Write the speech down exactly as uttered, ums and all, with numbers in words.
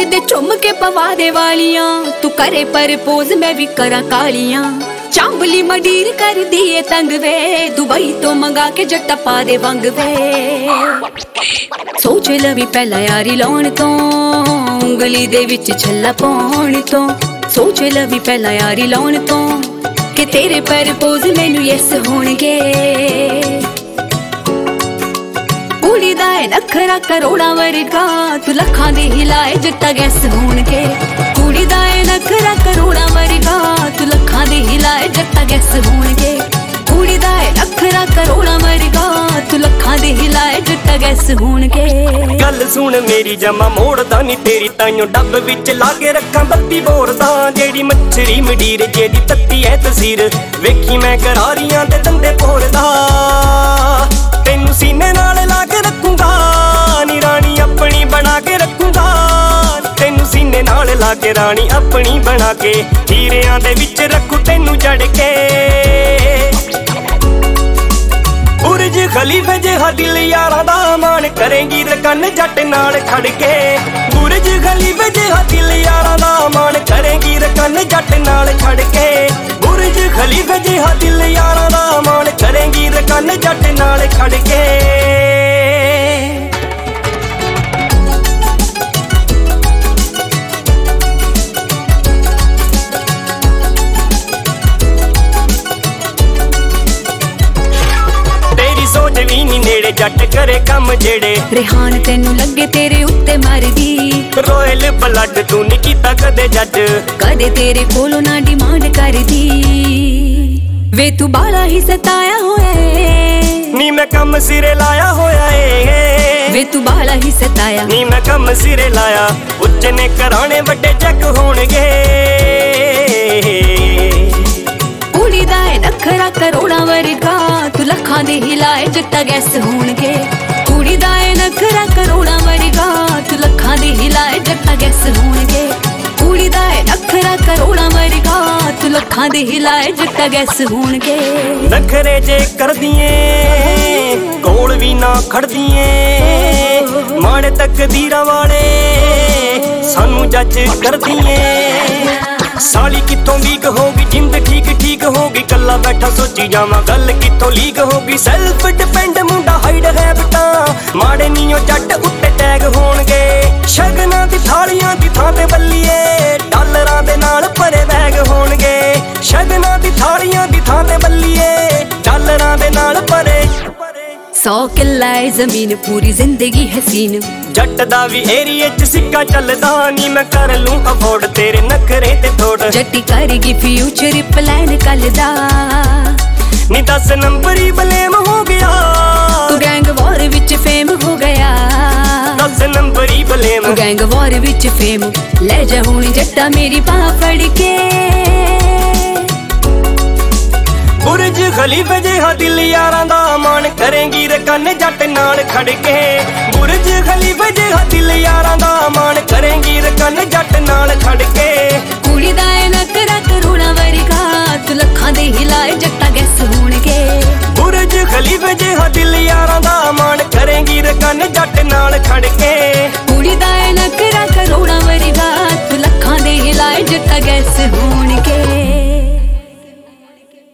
दे चुम के पवा दे वालियां, तू करे परपोज मैं भी करा कालियां। चांबली मडीर कर दिए तंग वे, दुबई तो मंगा के जट्टा पा दे वंग वे। सोच लवी पहला यारी लाउण तो, उंगली दे विच छल्ला पाउण तो। सोच लवी पहला यारी लाउण तो, कि तेरे परपोज मैनू यस होणगे। कुड़ी दा है नखरा करोड़ा वर्गा, तू लखां दे हिलाए जट्टा गैस होणगे। कुड़ी दा है नखरा करोड़ा वर्गा, तू लखां दे हिलाए जट्टा गैस होणगे। कुड़ी दा है नखरा करोड़ा वर्गा, तू लखां दे हिलाए जट्टा गैस होणगे। गल सुन मेरी जमा मोड़दा नी तेरी ताइयों डब विच लाके रखां बत्ती बोरदा। जेड़ी मच्छरी मडीर जेदी तत्ती है तसीर, वेखी मैं करारियां दे दंदे पोरदा। तेनू सीने नाल ला के रखूंगा, नी रानी अपनी बना के रखूंगा। तेनू सीने नाल ला के रानी अपनी बना के, हीरियां दे विच रखू तेनू जड़ के। बुरज खलीफे जिहा दिल यारां दा मान, करेंगी रकन जट नाल खड़ के। बुरज खलीफे जिहा दिल यारां दा मान, करेंगी रकन जट नाल खड़ के। बुरज खलीफे जिहा दिल यारां दा मान, करेंगी रकन जट नाल खड़ के। सोच भी नी नेड़े जट करे कम जेड़े, रेहान तेनू लगे तेरे उत्ते मरदी। रोयल ब्लड तू नी कीता कदे जज, कदे तेरे कोलों ना डिमांड करदी। वे तू बाला ही सताया होया है, नी मैं कम सिरे लाया होया है। वे तू बाला ही सताया, नी मैं कम सिरे लाया। उच्च ने कराने वड्डे चेक होणगे। कुड़ी दा है नखरा करोड़ा वर्गा, तू लखां दे हिलाए जट्टा गैस होणगे। कुड़ी दा है नखरा करोड़ा वर्गा, तू लखां दे हिलाए जट्टा गैस होणगे। कुड़ी दा है नखरा करोड़ा वर्गा, तू लखां दे हिलाए जट्टा गैस होणगे। नखरे जे करदिए कोल भी ना खड़दिए, माड़े तकदीरां वाले सानू जज करदिए। साली कितों लीक होगी, जिंद ठीक ठीक होगी। कला बैठा सोची जावा गल कितों लीक होगी। सैल्फ डिपेंड मुंडा हाइड है बटा, माड़े नीओ जट उत्ते टैग होणगे। शगनां दी थालियां दी थां ते बल्लीए, डालरां दे नाल भरे बैग होणगे। शगनां दी थालियां दी थां ते बल्लीए, डालरां दे नाल भरे। सौ किला है जमीन पूरी जिंदगी हसीन, जट दा भी एरिए च सिक्का चलदा। नी मैं कर लूं अफोर्ड तेरे नखरे ते थोड़, जट्टी करगी फ्यूचर प्लान कल दा। नी दस नंबर ही ब्लेम हो गया, तू गैंग वॉर विच फेम हो गया। दस नंबर ही ब्लेम, तू गैंग वॉर विच फेम। ले जा हुण जट्टा मेरी बाह फड़ के। बुरज खलीफे जिहा दिल यारां दा मान, करेंगी रकन जट नाल खड़ के। बुरज खलीफे जिहा दिल यारां दा मान, करेंगी रकन जट नाल खड़ के। कुड़ी दा है नखरा करोड़ा वर्गा, तू लखां दे हिलाए जट्टा गैस होणगे। बुरज खलीफे जिहा दिल यारां दा मान, करेंगी रकन जट नाल खड़ के। कुड़ी दा है नखरा करोड़ा वर्गा, तू लखां दे हिलाए जट्टा गैस होणगे।